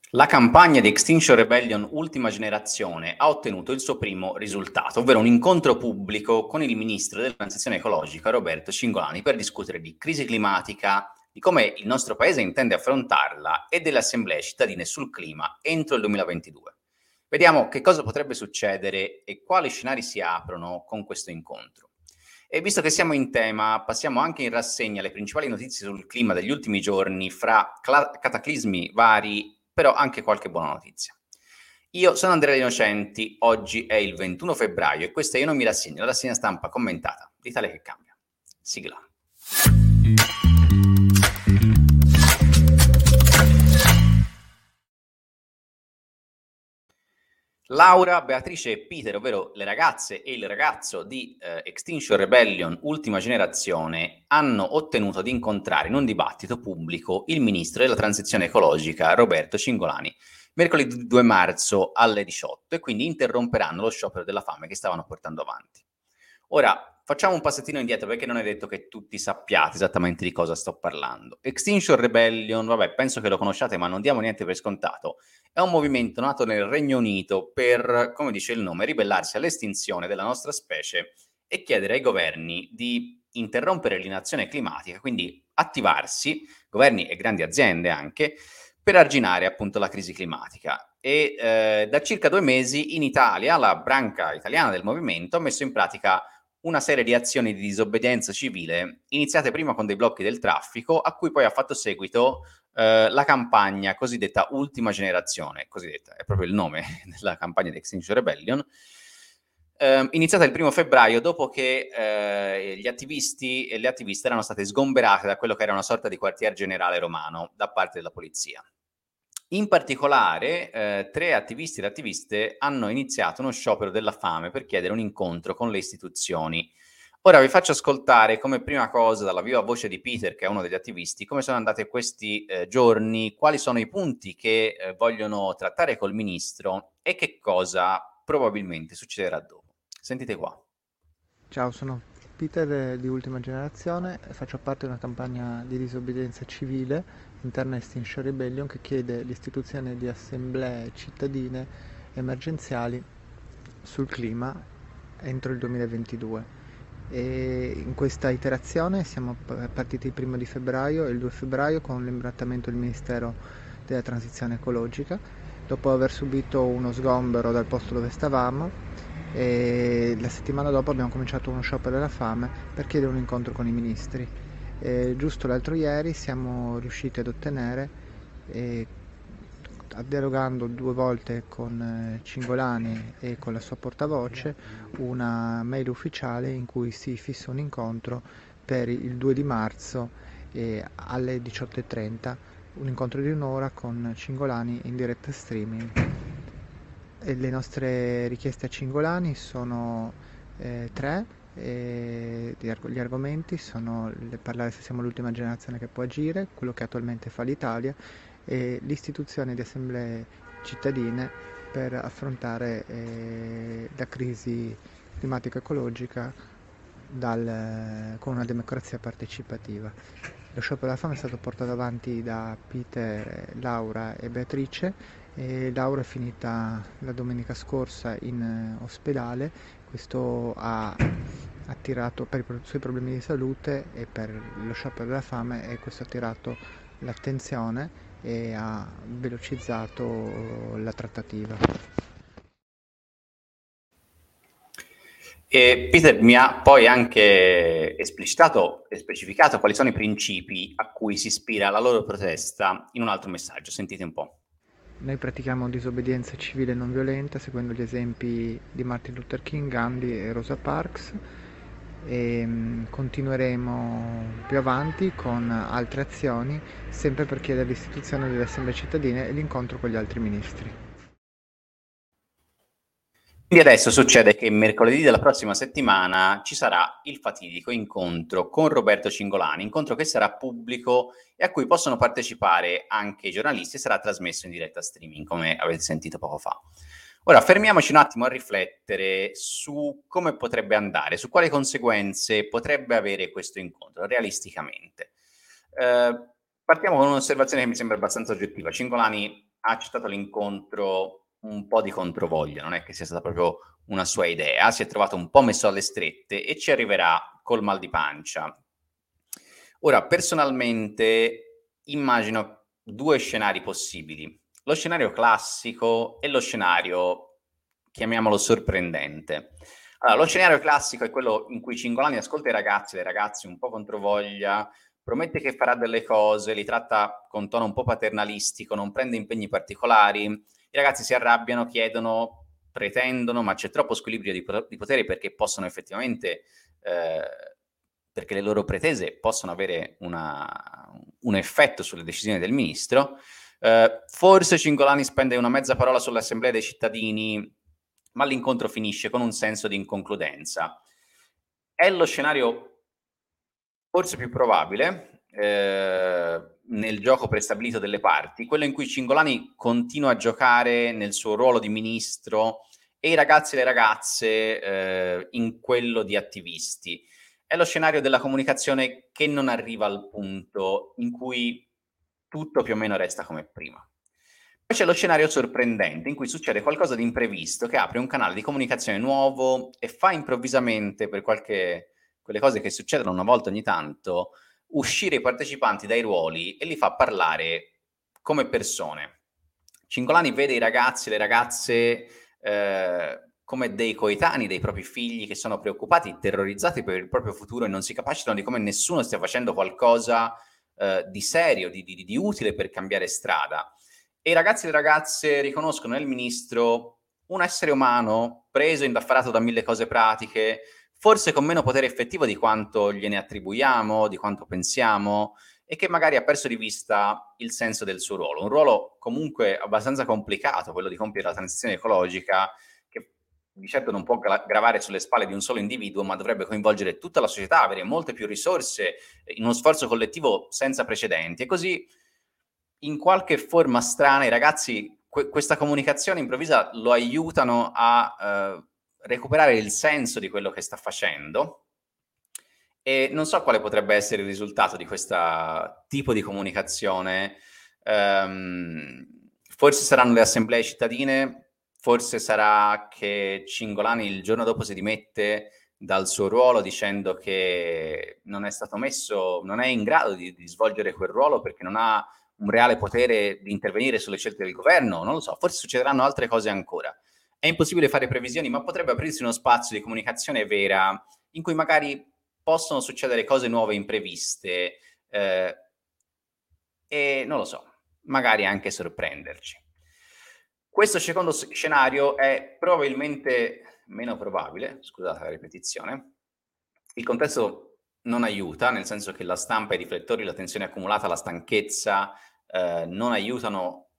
La campagna di Extinction Rebellion Ultima Generazione ha ottenuto il suo primo risultato, ovvero un incontro pubblico con il ministro della transizione ecologica Roberto Cingolani per discutere di crisi climatica, di come il nostro paese intende affrontarla e delle assemblee cittadine sul clima entro il 2022. Vediamo che cosa potrebbe succedere e quali scenari si aprono con questo incontro. E visto che siamo in tema, passiamo anche in rassegna le principali notizie sul clima degli ultimi giorni, fra cataclismi vari, però anche qualche buona notizia. Io sono Andrea De Innocenti, oggi è il 21 febbraio e questa è Io non mi rassegno, la rassegna stampa commentata d'Italia che cambia. Sigla. Laura, Beatrice e Peter, ovvero le ragazze e il ragazzo di Extinction Rebellion Ultima Generazione, hanno ottenuto di incontrare in un dibattito pubblico il ministro della transizione ecologica Roberto Cingolani mercoledì 2 marzo alle 18 e quindi interromperanno lo sciopero della fame che stavano portando avanti. Ora, facciamo un passettino indietro perché non è detto che tutti sappiate esattamente di cosa sto parlando. Extinction Rebellion, vabbè, penso che lo conosciate, ma non diamo niente per scontato. È un movimento nato nel Regno Unito per, come dice il nome, ribellarsi all'estinzione della nostra specie e chiedere ai governi di interrompere l'inazione climatica, quindi attivarsi, governi e grandi aziende anche, per arginare appunto la crisi climatica. E da circa 2 mesi in Italia la branca italiana del movimento ha messo in pratica una serie di azioni di disobbedienza civile, iniziate prima con dei blocchi del traffico, a cui poi ha fatto seguito la campagna cosiddetta Ultima Generazione, cosiddetta è proprio il nome della campagna di Extinction Rebellion, iniziata il 1 febbraio dopo che gli attivisti e le attiviste erano state sgomberate da quello che era una sorta di quartier generale romano da parte della polizia. In particolare, 3 attivisti ed attiviste hanno iniziato uno sciopero della fame per chiedere un incontro con le istituzioni. Ora vi faccio ascoltare come prima cosa dalla viva voce di Peter, che è uno degli attivisti, come sono andate questi giorni, quali sono i punti che vogliono trattare col ministro e che cosa probabilmente succederà dopo. Sentite qua. Ciao, sono Peter di Ultima Generazione e faccio parte di una campagna di disobbedienza civile interna a Extinction Rebellion che chiede l'istituzione di assemblee cittadine emergenziali sul clima entro il 2022. E in questa iterazione siamo partiti il 1 di febbraio e il 2 febbraio con l'imbrattamento del Ministero della Transizione Ecologica, dopo aver subito uno sgombero dal posto dove stavamo, e la settimana dopo abbiamo cominciato uno sciopero della fame per chiedere un incontro con i ministri. Giusto l'altro ieri siamo riusciti ad ottenere, dialogando 2 volte con Cingolani e con la sua portavoce, una mail ufficiale in cui si fissa un incontro per il 2 di marzo alle 18:30, un incontro di un'ora con Cingolani in diretta streaming. E le nostre richieste a Cingolani sono 3. Gli argomenti sono parlare se siamo l'ultima generazione che può agire, quello che attualmente fa l'Italia, e l'istituzione di assemblee cittadine per affrontare la crisi climatica-ecologica con una democrazia partecipativa. Lo sciopero della fame è stato portato avanti da Peter, Laura e Beatrice. Laura è finita la domenica scorsa in ospedale. Questo ha attirato per i suoi problemi di salute e per lo sciopero della fame, e questo ha attirato l'attenzione e ha velocizzato la trattativa. E Peter mi ha poi anche esplicitato e specificato quali sono i principi a cui si ispira la loro protesta in un altro messaggio. Sentite un po'. Noi pratichiamo disobbedienza civile non violenta seguendo gli esempi di Martin Luther King, Gandhi e Rosa Parks, e continueremo più avanti con altre azioni, sempre per chiedere l'istituzione delle assemblee cittadine e l'incontro con gli altri ministri. Quindi adesso succede che mercoledì della prossima settimana ci sarà il fatidico incontro con Roberto Cingolani, incontro che sarà pubblico e a cui possono partecipare anche i giornalisti e sarà trasmesso in diretta streaming, come avete sentito poco fa. Ora fermiamoci un attimo a riflettere su come potrebbe andare, su quali conseguenze potrebbe avere questo incontro realisticamente. Partiamo con un'osservazione che mi sembra abbastanza oggettiva. Cingolani ha accettato l'incontro un po' di controvoglia, non è che sia stata proprio una sua idea, si è trovato un po' messo alle strette e ci arriverà col mal di pancia. Ora, personalmente immagino due scenari possibili. Lo scenario classico e lo scenario, chiamiamolo sorprendente. Allora, lo scenario classico è quello in cui Cingolani ascolta i ragazzi, le ragazze un po' controvoglia, promette che farà delle cose, li tratta con tono un po' paternalistico, non prende impegni particolari, i ragazzi si arrabbiano, chiedono, pretendono, ma c'è troppo squilibrio di potere perché possono effettivamente, perché le loro pretese possono avere un effetto sulle decisioni del ministro. Forse Cingolani spende una mezza parola sull'assemblea dei cittadini, ma l'incontro finisce con un senso di inconcludenza. È lo scenario forse più probabile, nel gioco prestabilito delle parti, quello in cui Cingolani continua a giocare nel suo ruolo di ministro e i ragazzi e le ragazze in quello di attivisti. È lo scenario della comunicazione che non arriva al punto in cui tutto più o meno resta come prima. Poi c'è lo scenario sorprendente in cui succede qualcosa di imprevisto che apre un canale di comunicazione nuovo e fa improvvisamente, per quelle cose che succedono una volta ogni tanto, uscire i partecipanti dai ruoli e li fa parlare come persone. Cingolani vede i ragazzi e le ragazze come dei coetanei dei propri figli che sono preoccupati, terrorizzati per il proprio futuro e non si capacitano di come nessuno stia facendo qualcosa di serio, di utile per cambiare strada. E i ragazzi e le ragazze riconoscono nel ministro un essere umano preso, indaffarato da mille cose pratiche, forse con meno potere effettivo di quanto gliene attribuiamo, di quanto pensiamo, e che magari ha perso di vista il senso del suo ruolo. Un ruolo comunque abbastanza complicato, quello di compiere la transizione ecologica, che di certo non può gravare sulle spalle di un solo individuo, ma dovrebbe coinvolgere tutta la società, avere molte più risorse, in uno sforzo collettivo senza precedenti. E così, in qualche forma strana, i ragazzi questa comunicazione improvvisa lo aiutano a recuperare il senso di quello che sta facendo, e non so quale potrebbe essere il risultato di questo tipo di comunicazione. Forse saranno le assemblee cittadine, forse sarà che Cingolani il giorno dopo si dimette dal suo ruolo dicendo che non è stato messo, non è in grado di svolgere quel ruolo perché non ha un reale potere di intervenire sulle scelte del governo, non lo so, forse succederanno altre cose ancora. È impossibile fare previsioni, ma potrebbe aprirsi uno spazio di comunicazione vera in cui magari possono succedere cose nuove impreviste e non lo so, magari anche sorprenderci. Questo secondo scenario è probabilmente meno probabile, scusate la ripetizione. Il contesto non aiuta, nel senso che la stampa, i riflettori, la tensione accumulata, la stanchezza non aiutano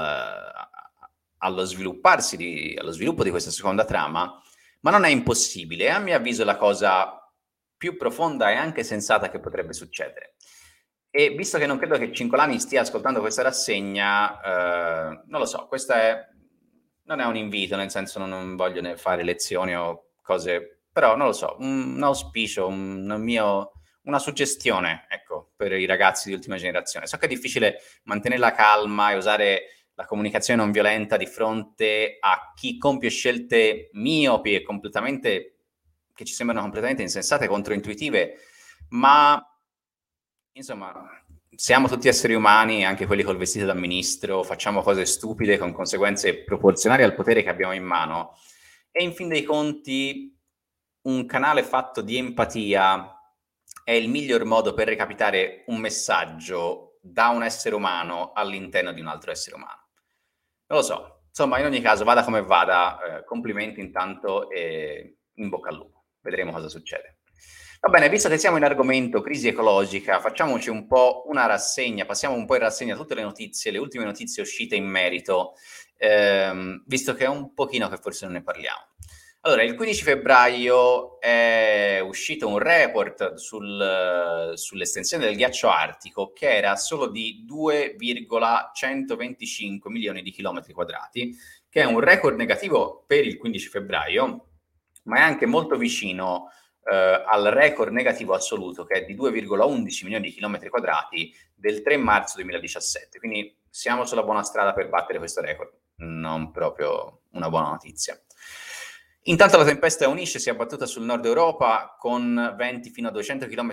allo sviluppo di questa seconda trama, ma non è impossibile. A mio avviso la cosa più profonda e anche sensata che potrebbe succedere. E visto che non credo che Cincolani stia ascoltando questa rassegna, non lo so, non è un invito, nel senso non voglio ne fare lezioni o cose, però non lo so, un auspicio, una suggestione, ecco, per i ragazzi di ultima generazione. So che è difficile mantenere la calma e usare la comunicazione non violenta di fronte a chi compie scelte miopi e che ci sembrano completamente insensate e controintuitive, ma insomma, siamo tutti esseri umani, anche quelli col vestito da ministro, facciamo cose stupide con conseguenze proporzionali al potere che abbiamo in mano. E in fin dei conti, un canale fatto di empatia è il miglior modo per recapitare un messaggio da un essere umano all'interno di un altro essere umano. Non lo so, insomma, in ogni caso, vada come vada, complimenti intanto e in bocca al lupo. Vedremo cosa succede. Va bene, visto che siamo in argomento crisi ecologica, facciamoci un po' una rassegna, passiamo un po' in rassegna tutte le notizie, le ultime notizie uscite in merito, visto che è un pochino che forse non ne parliamo. Allora, il 15 febbraio è uscito un report sull'estensione del ghiaccio artico che era solo di 2,125 milioni di chilometri quadrati, che è un record negativo per il 15 febbraio, ma è anche molto vicino al record negativo assoluto che è di 2,11 milioni di chilometri quadrati del 3 marzo 2017. Quindi siamo sulla buona strada per battere questo record. Non proprio una buona notizia. Intanto la tempesta Eunice si è abbattuta sul nord Europa con venti fino a 200 km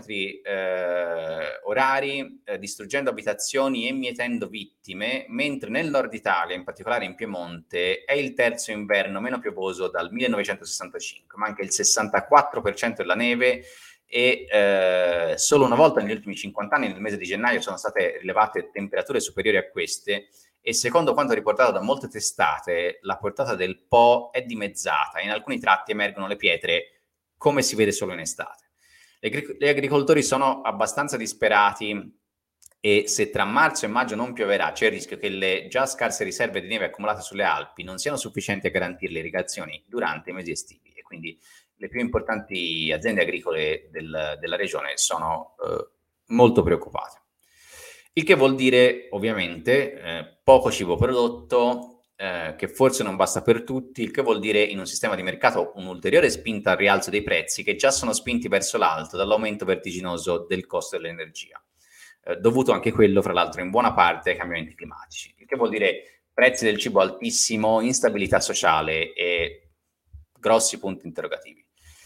orari, distruggendo abitazioni e mietendo vittime, mentre nel nord Italia, in particolare in Piemonte, è il terzo inverno meno piovoso dal 1965, manca il 64% della neve e solo una volta negli ultimi 50 anni, nel mese di gennaio, sono state rilevate temperature superiori a queste, e secondo quanto riportato da molte testate, la portata del Po è dimezzata. In alcuni tratti emergono le pietre, come si vede solo in estate. Gli agricoltori sono abbastanza disperati e se tra marzo e maggio non pioverà, c'è il rischio che le già scarse riserve di neve accumulate sulle Alpi non siano sufficienti a garantire le irrigazioni durante i mesi estivi. E quindi le più importanti aziende agricole della regione sono molto preoccupate. Il che vuol dire, ovviamente, poco cibo prodotto, che forse non basta per tutti, il che vuol dire in un sistema di mercato un'ulteriore spinta al rialzo dei prezzi che già sono spinti verso l'alto dall'aumento vertiginoso del costo dell'energia, dovuto anche quello, fra l'altro, in buona parte ai cambiamenti climatici. Il che vuol dire prezzi del cibo altissimo, instabilità sociale e grossi punti interrogativi.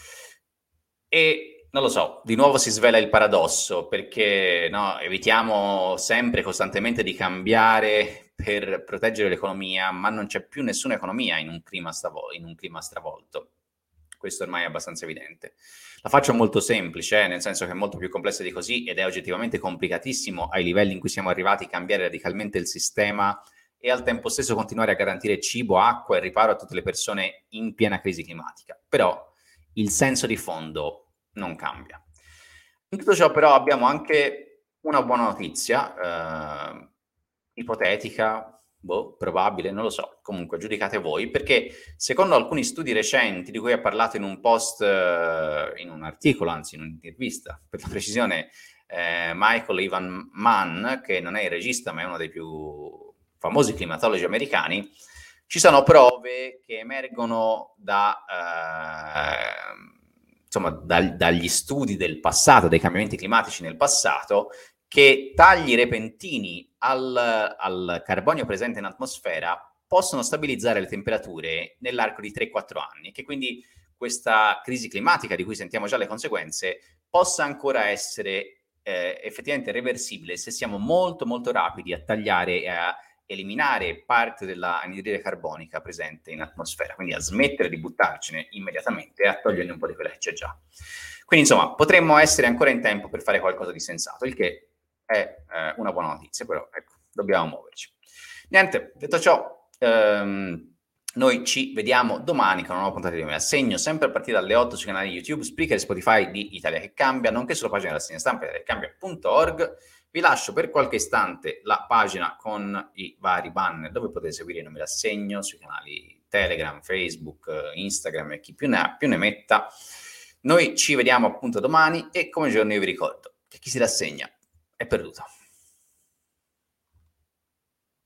E non lo so, di nuovo si svela il paradosso, perché no, evitiamo sempre costantemente di cambiare per proteggere l'economia, ma non c'è più nessuna economia in un clima stravolto. Questo ormai è abbastanza evidente. La faccio molto semplice, nel senso che è molto più complessa di così ed è oggettivamente complicatissimo ai livelli in cui siamo arrivati cambiare radicalmente il sistema e al tempo stesso continuare a garantire cibo, acqua e riparo a tutte le persone in piena crisi climatica. Però il senso di fondo non cambia. In tutto ciò però abbiamo anche una buona notizia, ipotetica, probabile, non lo so, comunque giudicate voi, perché secondo alcuni studi recenti di cui ha parlato in un post, in un articolo, anzi in un'intervista, per la precisione, Michael Ivan Mann, che non è il regista ma è uno dei più famosi climatologi americani, ci sono prove che emergono dagli studi del passato, dei cambiamenti climatici nel passato, che tagli repentini al carbonio presente in atmosfera possono stabilizzare le temperature nell'arco di 3-4 anni, che quindi questa crisi climatica di cui sentiamo già le conseguenze possa ancora essere effettivamente reversibile se siamo molto molto rapidi a tagliare e a eliminare parte dell'anidride carbonica presente in atmosfera, quindi a smettere di buttarcene immediatamente e a toglierne un po' di quella che c'è già. Quindi insomma, potremmo essere ancora in tempo per fare qualcosa di sensato, il che è una buona notizia, però ecco, dobbiamo muoverci. Niente, detto ciò, noi ci vediamo domani con una nuova puntata di Me Assegno, sempre a partire dalle 8 sui canali YouTube, Spreaker e Spotify di Italia che Cambia, nonché sulla pagina della Rassegna Stampa italiacambia.org. Vi lascio per qualche istante la pagina con i vari banner dove potete seguire il Me Assegno sui canali Telegram, Facebook, Instagram e chi più ne ha più ne metta. Noi ci vediamo appunto domani e come giorno io vi ricordo che chi si rassegna è perduto.